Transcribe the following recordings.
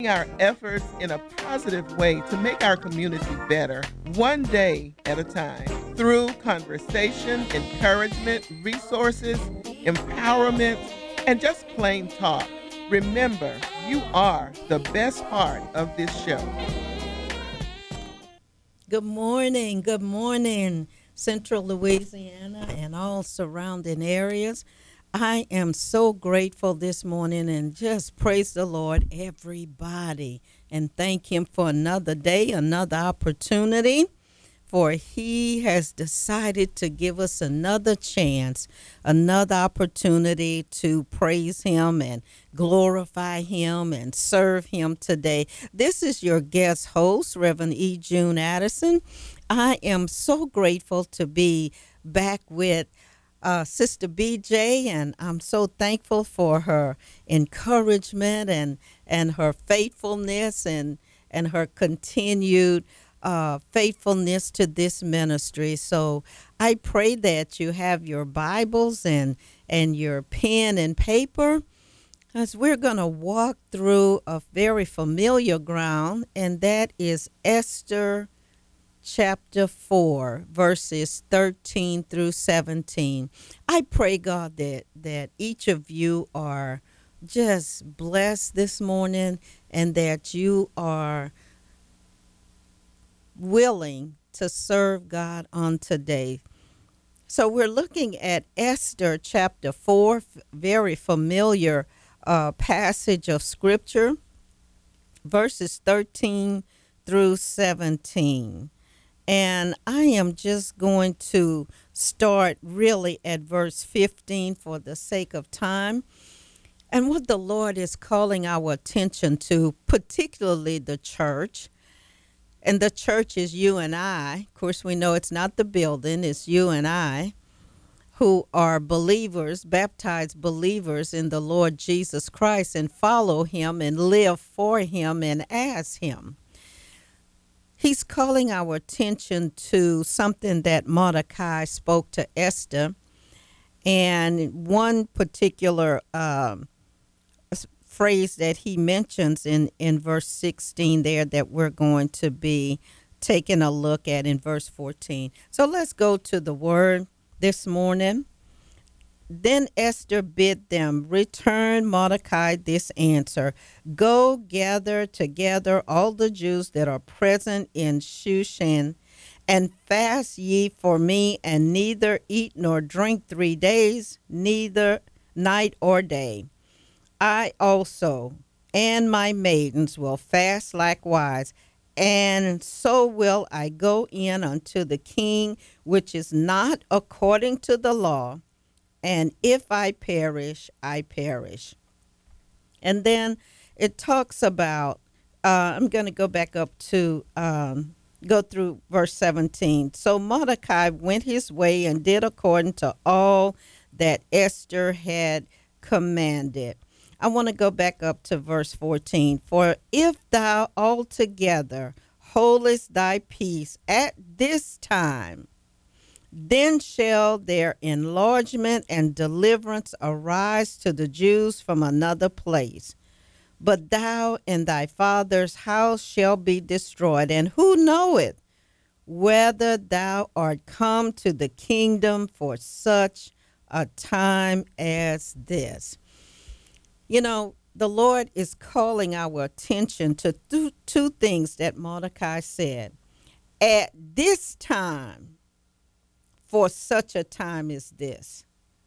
our efforts in a positive way to make our community better, one day at a time, through conversation, encouragement, resources, empowerment, and just plain talk. Remember, you are the best part of this show. Good morning, Central Louisiana and all surrounding areas. I am so grateful this morning and just praise the Lord, everybody, and thank Him for another day, another opportunity. For He has decided to give us another chance, another opportunity to praise Him and glorify Him and serve Him today. This is your guest host, Reverend E. June Addison. I am so grateful to be back with Sister BJ, and I'm so thankful for her encouragement and her faithfulness and her continued faithfulness to this ministry. So I pray that you have your Bibles and your pen and paper, as we're going to walk through a very familiar ground, and that is Esther chapter 4, verses 13 through 17. I pray, God, that each of you are just blessed this morning and that you are willing to serve God on today. So we're looking at Esther chapter 4, very familiar passage of scripture, verses 13 through 17. And I am just going to start really at verse 15 for the sake of time. And what the Lord is calling our attention to, particularly the church, and the church is you and I. Of course, we know it's not the building, it's you and I who are believers, baptized believers in the Lord Jesus Christ and follow Him and live for Him and as Him. He's calling our attention to something that Mordecai spoke to Esther, and one particular phrase that he mentions in verse 16 there that we're going to be taking a look at in verse 14. So let's go to the word this morning. Then Esther bid them return Mordecai this answer: Go gather together all the Jews that are present in Shushan, and fast ye for me, and neither eat nor drink 3 days, neither night or day. I also and my maidens will fast likewise, and so will I go in unto the king, which is not according to the law, and if I perish, I perish. And then it talks about, I'm going to go back up to go through verse 17. So Mordecai went his way and did according to all that Esther had commanded. I want to go back up to verse 14. For if thou altogether holdest thy peace at this time, then shall their enlargement and deliverance arise to the Jews from another place. But thou and thy father's house shall be destroyed. And who knoweth whether thou art come to the kingdom for such a time as this? You know, the Lord is calling our attention to two things that Mordecai said. At this time, for such a time as this.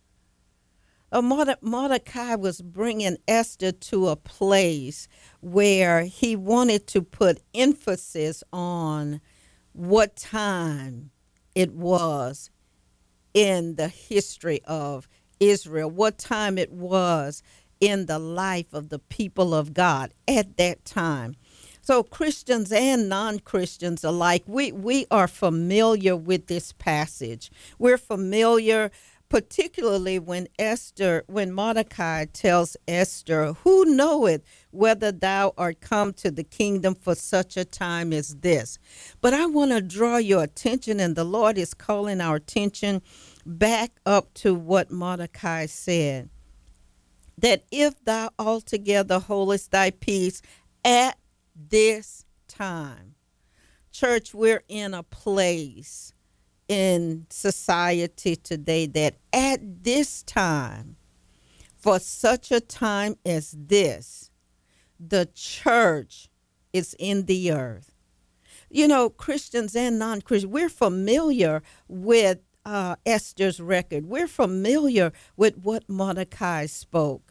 Mordecai was bringing Esther to a place where he wanted to put emphasis on what time it was in the history of Israel, what time it was in the life of the people of God at that time. So Christians and non-Christians alike, we are familiar with this passage. We're familiar particularly when Mordecai tells Esther, who knoweth whether thou art come to the kingdom for such a time as this? But I want to draw your attention, and the Lord is calling our attention back up to what Mordecai said, that if thou altogether holdest thy peace At this time. Church, we're in a place in society today that at this time, for such a time as this, the church is in the earth. You know, Christians and non-Christians, we're familiar with Esther's record. We're familiar with what Mordecai spoke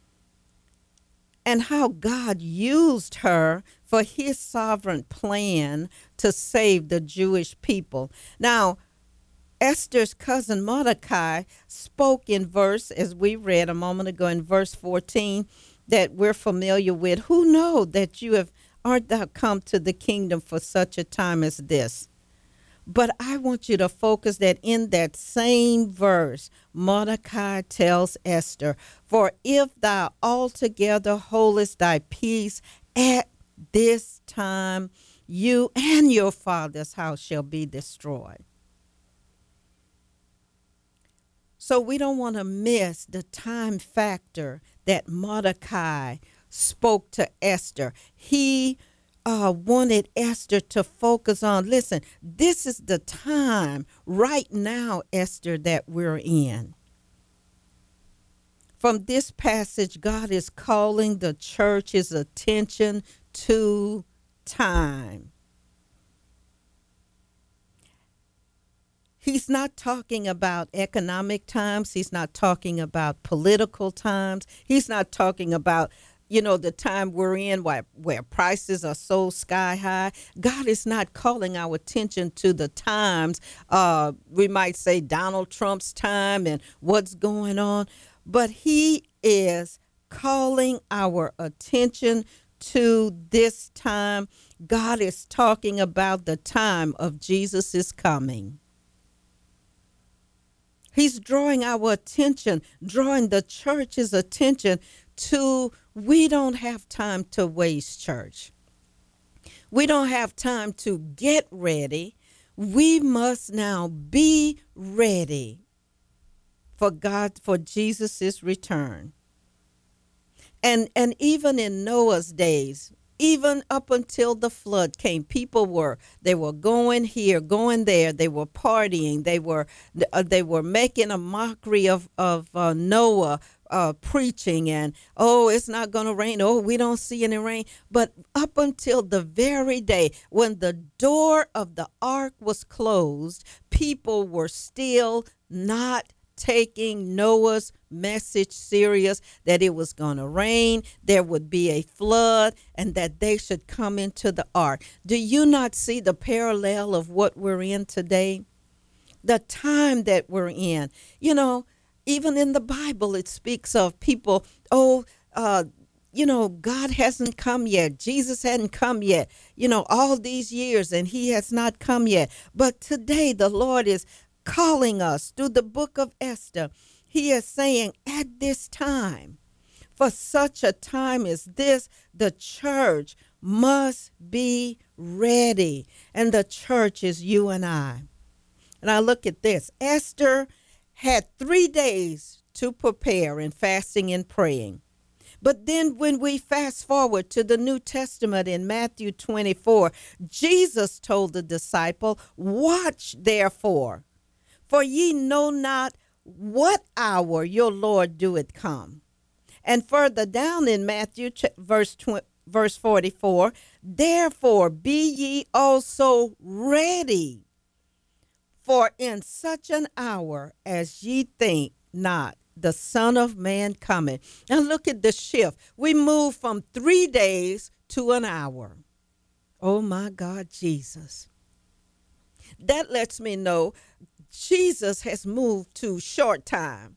and how God used her for his sovereign plan to save the Jewish people. Now, Esther's cousin Mordecai spoke in verse, as we read a moment ago in verse 14, that we're familiar with. Who know that you aren't thou come to the kingdom for such a time as this? But I want you to focus that in that same verse, Mordecai tells Esther, for if thou altogether holdest thy peace at this time, you and your father's house shall be destroyed. So we don't want to miss the time factor that Mordecai spoke to Esther. He wanted Esther to focus on, listen, this is the time right now, Esther, that we're in. From this passage, God is calling the church's attention to time. He's not talking about economic times. He's not talking about political times. He's not talking about, you know, the time we're in where prices are so sky high. God is not calling our attention to the times, we might say Donald Trump's time and what's going on, but he is calling our attention to this time. God is talking about the time of Jesus' coming. He's drawing our attention, drawing the church's attention to, we don't have time to waste, church. We don't have time to get ready. We must now be ready for Jesus' return. And even in Noah's days, even up until the flood came, they were going here, going there. They were partying. They were making a mockery of Noah, preaching, and it's not going to rain. Oh, we don't see any rain. But up until the very day when the door of the ark was closed, people were still not taking Noah's message serious, that it was going to rain, there would be a flood, and that they should come into the ark. Do you not see the parallel of what we're in today? The time that we're in. You know, even in the Bible, it speaks of people, you know, God hasn't come yet. Jesus hadn't come yet. You know, all these years, and he has not come yet. But today, the Lord is calling us through the book of Esther. He is saying, at this time, for such a time as this, the church must be ready. And the church is you and I. And I look at this. Esther had 3 days to prepare in fasting and praying. But then when we fast forward to the New Testament in Matthew 24, Jesus told the disciple, watch therefore, for ye know not what hour your Lord doeth come. And further down in Matthew verse 44, therefore be ye also ready, for in such an hour as ye think not, the Son of Man cometh. Now look at the shift. We move from 3 days to an hour. Oh my God, Jesus. That lets me know Jesus has moved to short time.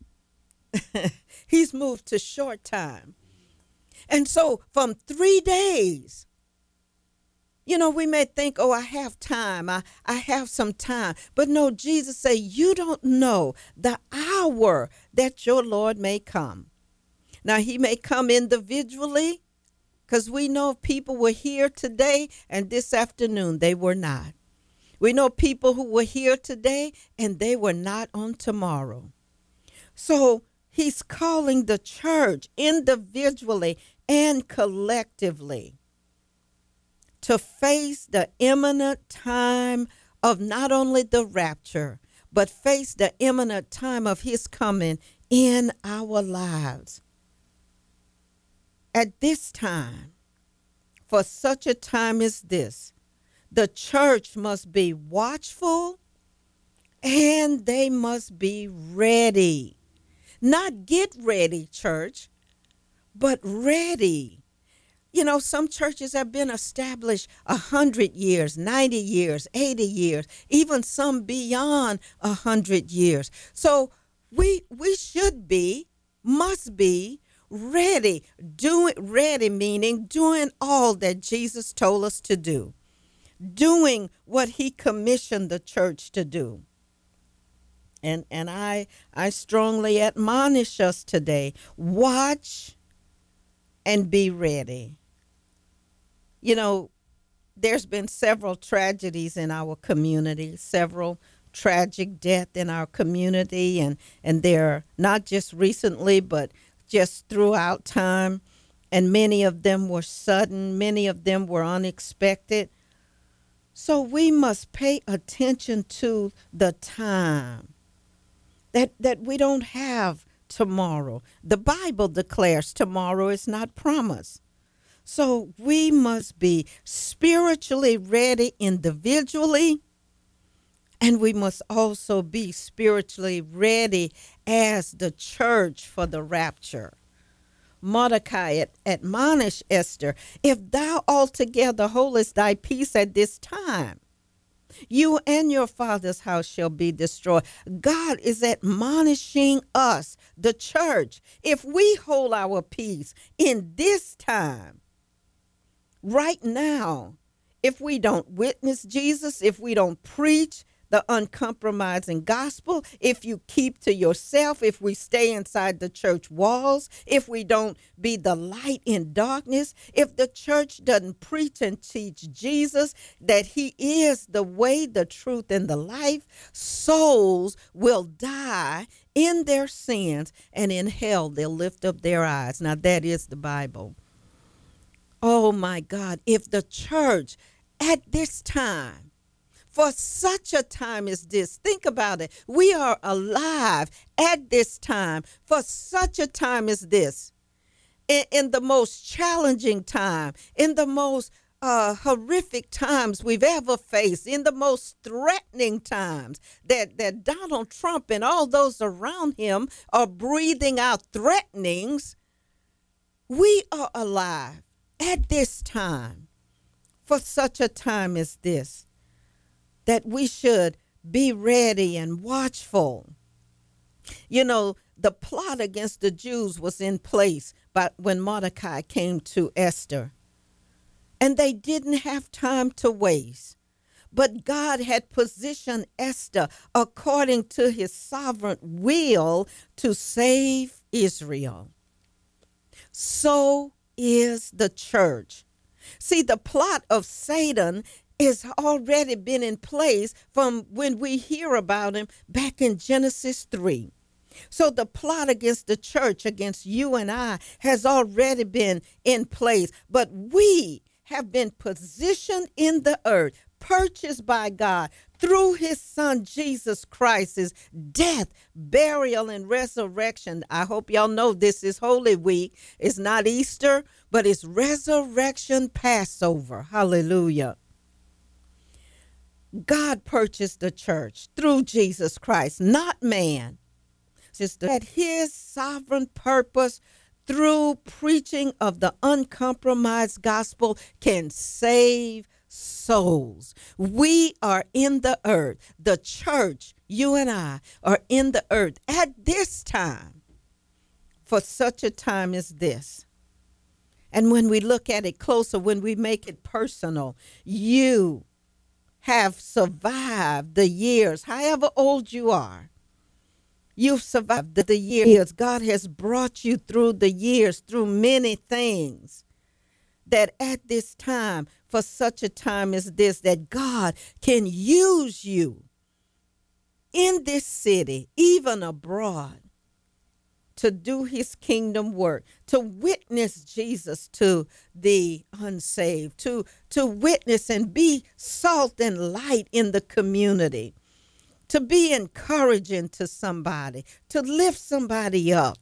He's moved to short time. And so from 3 days, you know, we may think, I have time. I have some time. But no, Jesus said, you don't know the hour that your Lord may come. Now, he may come individually, because we know people were here today and this afternoon they were not. We know people who were here today and they were not on tomorrow. So he's calling the church individually and collectively. to face the imminent time of not only the rapture, but face the imminent time of his coming in our lives. At this time, for such a time as this, the church must be watchful and they must be ready. Not get ready, church, but ready. You know, some churches have been established 100 years, 90 years, 80 years, even some beyond 100 years. So we should be, must be ready. Doing ready meaning doing all that Jesus told us to do, doing what he commissioned the church to do. And I strongly admonish us today, watch and be ready. You know, there's been several tragedies in our community, several tragic deaths in our community, and they're not just recently, but just throughout time. And many of them were sudden, many of them were unexpected. So we must pay attention to the time that we don't have tomorrow. The Bible declares tomorrow is not promised. So we must be spiritually ready individually, and we must also be spiritually ready as the church for the rapture. Mordecai admonished Esther, if thou altogether holdest thy peace at this time, you and your father's house shall be destroyed. God is admonishing us, the church, if we hold our peace in this time, right now, if we don't witness Jesus, if we don't preach the uncompromising gospel, if you keep to yourself, if we stay inside the church walls, if we don't be the light in darkness, if the church doesn't preach and teach Jesus that he is the way, the truth, and the life, souls will die in their sins, and in hell they'll lift up their eyes. Now that is the Bible. Oh my God, if the church at this time, for such a time as this, think about it. We are alive at this time for such a time as this, in the most challenging time, in the most horrific times we've ever faced, in the most threatening times that Donald Trump and all those around him are breathing out threatenings. We are alive at this time for such a time as this, that we should be ready and watchful. You know, the plot against the Jews was in place but when Mordecai came to Esther, and they didn't have time to waste. But God had positioned Esther according to his sovereign will to save Israel. So is the church. See, the plot of Satan has already been in place from when we hear about him back in Genesis 3. So the plot against the church, against you and I, has already been in place. But we have been positioned in the earth, purchased by God through his son Jesus Christ's death, burial, and resurrection. I hope y'all know this is Holy Week. It's not Easter, but it's Resurrection Passover. Hallelujah. God purchased the church through Jesus Christ, not man. That his sovereign purpose through preaching of the uncompromised gospel can save souls. We are in the earth. The church, you and I, are in the earth at this time for such a time as this. And when we look at it closer, when we make it personal, you have survived the years, however old you are. You've survived the years. God has brought you through the years, through many things, that at this time, for such a time as this, that God can use you in this city, even abroad, to do his kingdom work, to witness Jesus to the unsaved, to witness and be salt and light in the community, to be encouraging to somebody, to lift somebody up.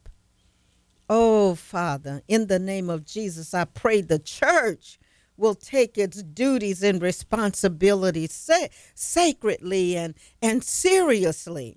Oh, Father, in the name of Jesus, I pray the church will take its duties and responsibilities sacredly and seriously.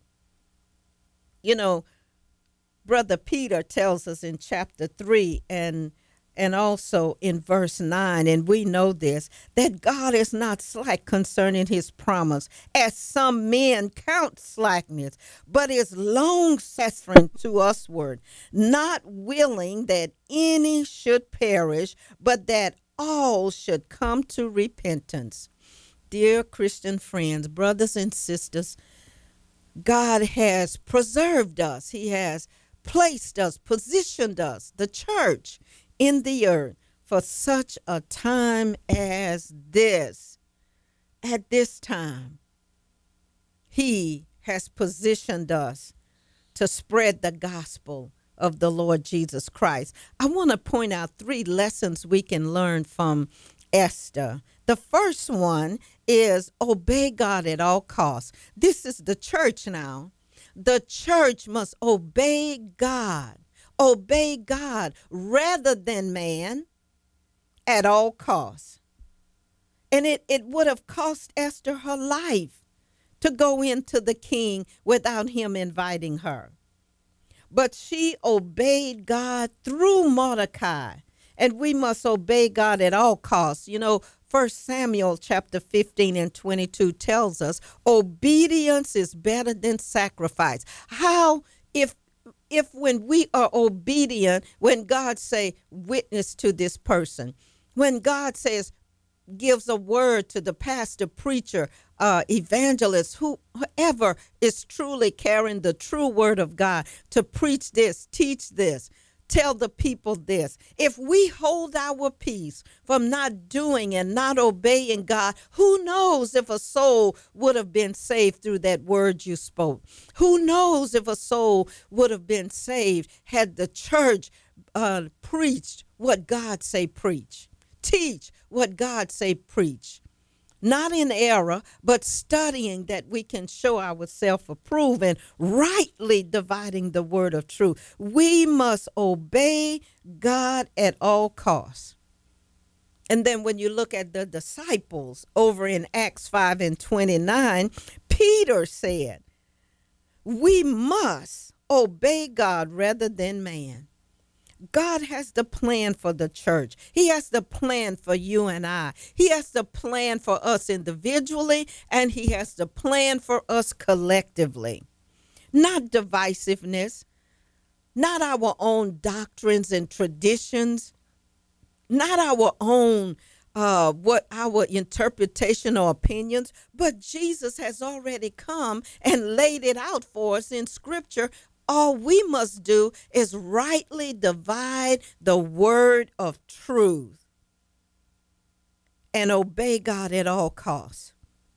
You know, Brother Peter tells us in chapter 3 and also in verse 9, and we know this, that God is not slack concerning his promise, as some men count slackness, but is long suffering to usward, not willing that any should perish, but that all should come to repentance. Dear Christian friends, brothers and sisters, God has preserved us. He has placed us, positioned us, the church, in the earth for such a time as this. At this time, he has positioned us to spread the gospel of the Lord Jesus Christ. I want to point out 3 lessons we can learn from Esther. The first one is obey God at all costs. This is the church now. The church must obey God. Obey God rather than man at all costs. And it would have cost Esther her life to go into the king without him inviting her. But she obeyed God through Mordecai. And we must obey God at all costs. You know, 1 Samuel chapter 15 and 22 tells us obedience is better than sacrifice. How if when we are obedient, when God say witness to this person, when God says gives a word to the pastor, preacher, evangelist, whoever is truly carrying the true word of God to preach this, teach this, tell the people this. If we hold our peace from not doing and not obeying God, who knows if a soul would have been saved through that word you spoke? Who knows if a soul would have been saved had the church preached what God say preach? Teach what God say preach. Not in error, but studying that we can show ourselves approved and rightly dividing the word of truth. We must obey God at all costs. And then when you look at the disciples over in Acts 5 and 29, Peter said, we must obey God rather than man. God has the plan for the church. He has the plan for you and I. He has the plan for us individually, and he has the plan for us collectively. Not divisiveness, not our own doctrines and traditions, not our own what our interpretation or opinions, but Jesus has already come and laid it out for us in scripture. All we must do is rightly divide the word of truth and obey God at all costs.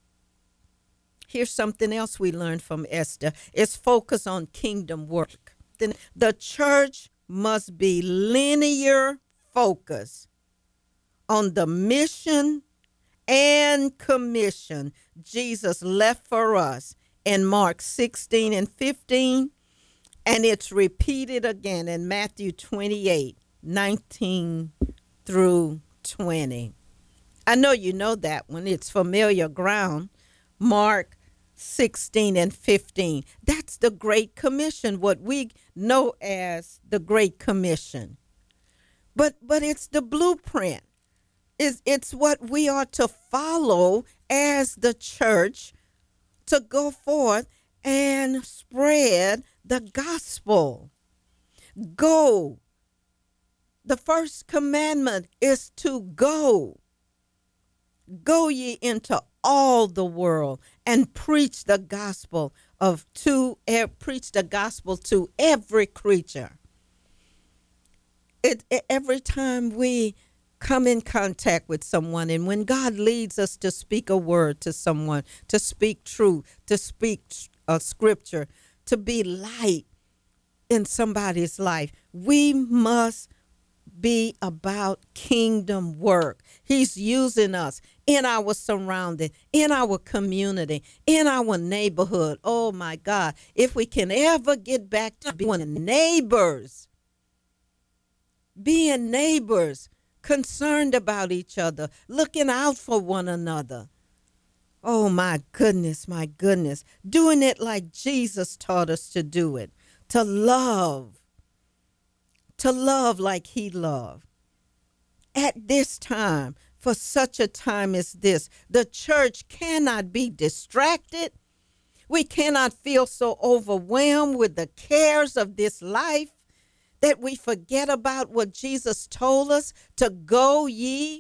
Here's something else we learned from Esther. It's focus on kingdom work. Then the church must be linear focus on the mission and commission Jesus left for us in Mark 16 and 15, and it's repeated again in Matthew 28, 19 through 20. I know you know that one. It's familiar ground. Mark 16 and 15. That's the Great Commission, what we know as the Great Commission. But it's the blueprint. It's what we are to follow as the church to go forth and spread the gospel. Go. The first commandment is to go. Go ye into all the world and preach the gospel preach the gospel to every creature. Every time we come in contact with someone, and when God leads us to speak a word to someone, to speak truth, to speak scripture, to be light, in somebody's life. We must be about kingdom work. He's using us in our surrounding, in our community, in our neighborhood. Oh my God. If we can ever get back to being neighbors, concerned about each other, looking out for one another. Oh my goodness, my goodness. Doing it like Jesus taught us to do it, to love like he loved. At this time, for such a time as this, the church cannot be distracted. We cannot feel so overwhelmed with the cares of this life that we forget about what Jesus told us to go ye.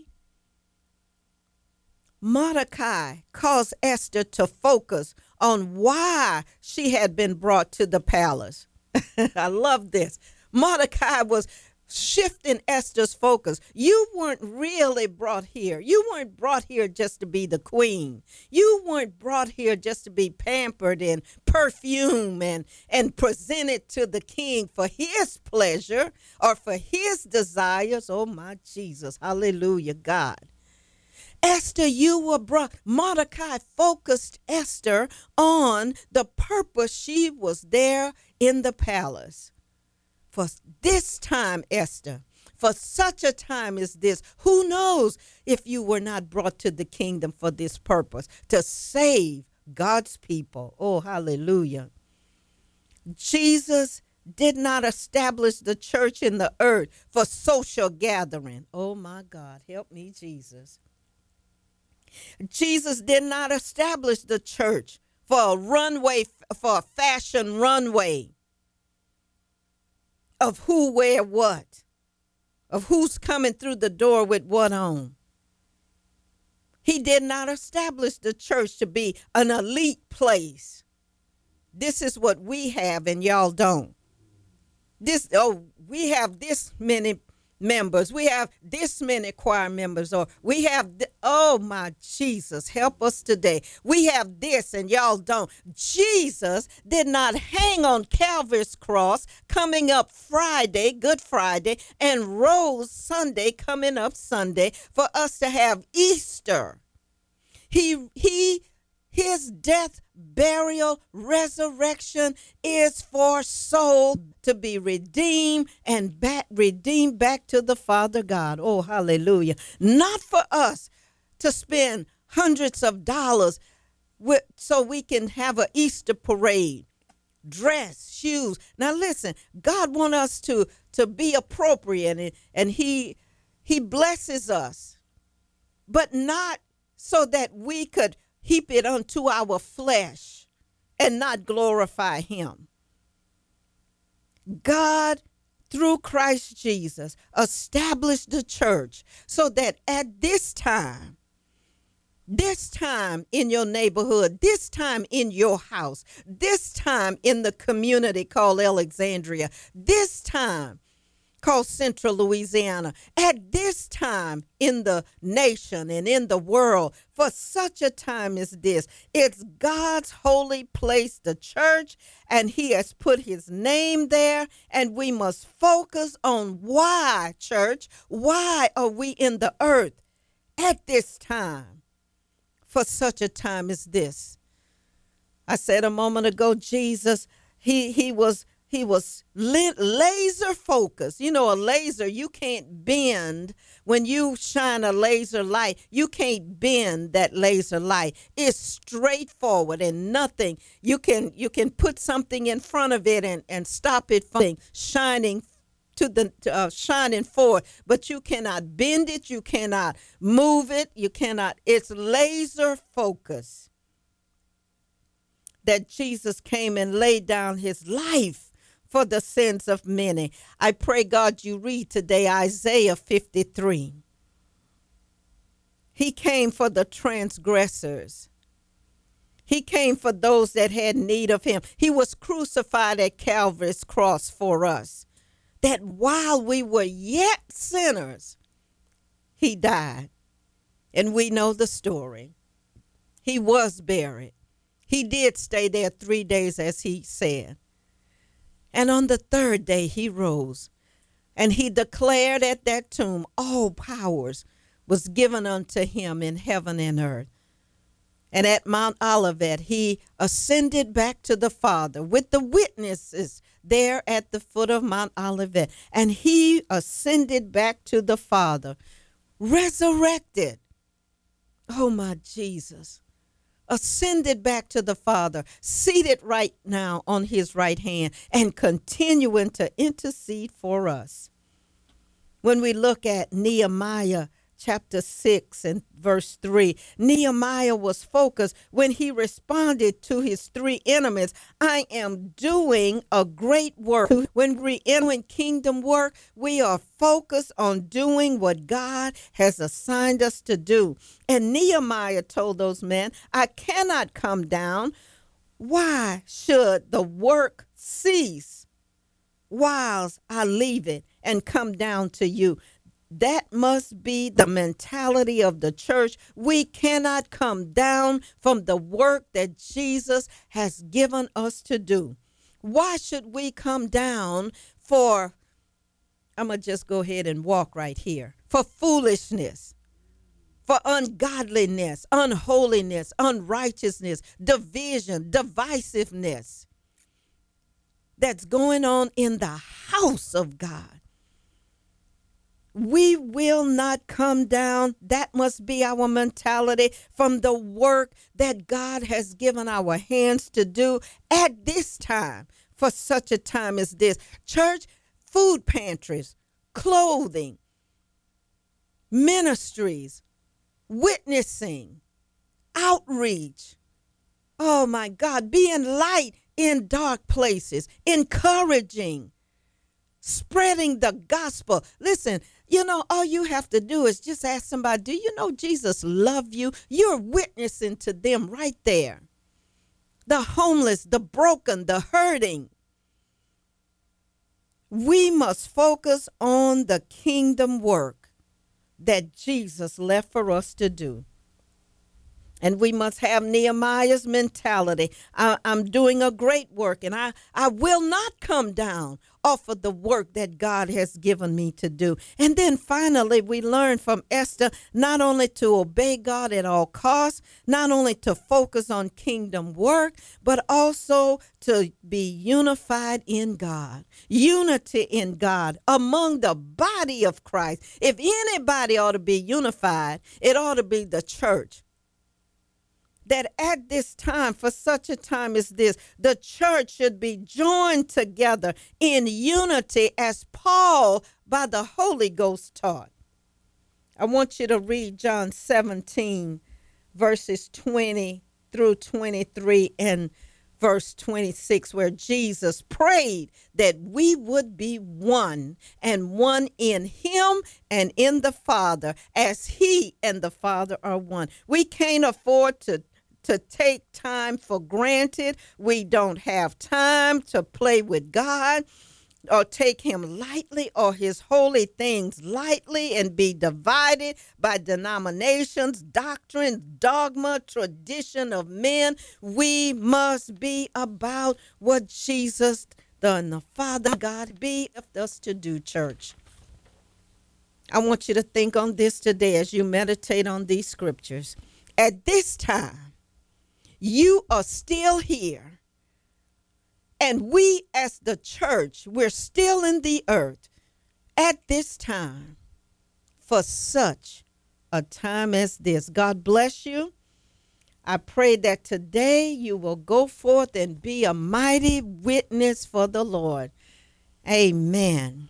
Mordecai caused Esther to focus on why she had been brought to the palace. I love this. Mordecai was shifting Esther's focus. You weren't really brought here. You weren't brought here just to be the queen. You weren't brought here just to be pampered and perfume and presented to the king for his pleasure or for his desires. Oh my Jesus. Hallelujah, God. Esther, you were brought. Mordecai focused Esther on the purpose she was there in the palace. For this time, Esther, for such a time as this, who knows if you were not brought to the kingdom for this purpose, to save God's people. Oh, hallelujah. Jesus did not establish the church in the earth for social gathering. Oh, my God, help me, Jesus. Jesus did not establish the church for a runway, for a fashion runway of who wear what, of who's coming through the door with what on. He did not establish the church to be an elite place. This is what we have and y'all don't. We have this many members, we have this many choir members, or we have oh my Jesus, help us today, we have this and y'all don't. Jesus did not hang on Calvary's cross coming up Friday, Good Friday, and rose Sunday coming up Sunday for us to have Easter. His death, burial, resurrection is for soul to be redeemed and redeemed back to the Father God. Oh, hallelujah. Not for us to spend hundreds of dollars so we can have an Easter parade, dress, shoes. Now listen, God wants us to be appropriate, and he blesses us, but not so that we could heap it unto our flesh and not glorify him. God, through Christ Jesus, established the church so that at this time in your neighborhood, this time in your house, this time in the community called Alexandria, this time called Central Louisiana, at this time in the nation and in the world, for such a time as this. It's God's holy place, the church, and he has put his name there, and we must focus on why, church, why are we in the earth at this time, for such a time as this. I said a moment ago, Jesus, he was laser focused. You know, a laser, you can't bend. When you shine a laser light, you can't bend that laser light. It's straightforward and nothing. You can put something in front of it and stop it from shining shining forward, but you cannot bend it. You cannot move it. You cannot. It's laser focus. That Jesus came and laid down his life for the sins of many. I pray, God, you read today Isaiah 53. He came for the transgressors. He came for those that had need of him. He was crucified at Calvary's cross for us, that while we were yet sinners, he died. And we know the story. He was buried. He did stay there 3 days, as he said. And on the third day he rose, and he declared at that tomb, all powers was given unto him in heaven and earth. And at Mount Olivet, he ascended back to the Father with the witnesses there at the foot of Mount Olivet. And he ascended back to the Father, resurrected. Oh, my Jesus. Ascended back to the Father, seated right now on his right hand, and continuing to intercede for us. When we look at Nehemiah chapter 6 and verse 3, Nehemiah was focused when he responded to his three enemies. I am doing a great work. When we enter kingdom work, we are focused on doing what God has assigned us to do. And Nehemiah told those men, I cannot come down. Why should the work cease whilst I leave it and come down to you? That must be the mentality of the church. We cannot come down from the work that Jesus has given us to do. Why should we come down for, I'm going to just go ahead and walk right here, for foolishness, for ungodliness, unholiness, unrighteousness, division, divisiveness that's going on in the house of God? We will not come down. That must be our mentality from the work that God has given our hands to do at this time, for such a time as this. Church, food pantries, clothing, ministries, witnessing, outreach. Oh my God, being light in dark places, encouraging, spreading the gospel. Listen, you know, all you have to do is just ask somebody, do you know Jesus loved you? You're witnessing to them right there. The homeless, the broken, the hurting. We must focus on the kingdom work that Jesus left for us to do. And we must have Nehemiah's mentality. I'm doing a great work, and I will not come down off of the work that God has given me to do. And then finally, we learn from Esther not only to obey God at all costs, not only to focus on kingdom work, but also to be unified in God, unity in God among the body of Christ. If anybody ought to be unified, it ought to be the church. That at this time, for such a time as this, the church should be joined together in unity as Paul by the Holy Ghost taught. I want you to read John 17, verses 20 through 23 and verse 26, where Jesus prayed that we would be one, and one in him and in the Father, as he and the Father are one. We can't afford to take time for granted. We don't have time to play with God or take him lightly or his holy things lightly and be divided by denominations, doctrines, dogma, tradition of men. We must be about what Jesus and the Father God be of us to do, church. I want you to think on this today as you meditate on these scriptures. At this time, you are still here, and we as the church, we're still in the earth at this time for such a time as this. God bless you. I pray that today you will go forth and be a mighty witness for the Lord. Amen.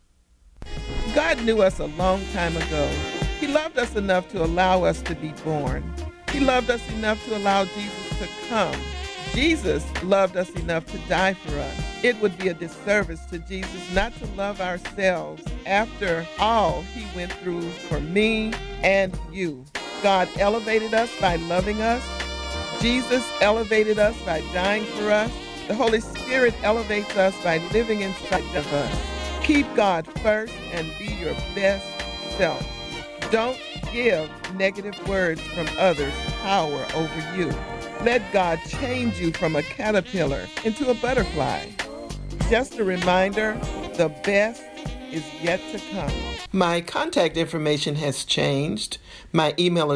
God knew us a long time ago. He loved us enough to allow us to be born. He loved us enough to allow Jesus to come. Jesus loved us enough to die for us. It would be a disservice to Jesus not to love ourselves after all he went through for me and you. God elevated us by loving us. Jesus elevated us by dying for us. The Holy Spirit elevates us by living inside of us. Keep God first and be your best self. Don't give negative words from others power over you. Let God change you from a caterpillar into a butterfly. just a reminder, the best is yet to come. My contact information has changed. My email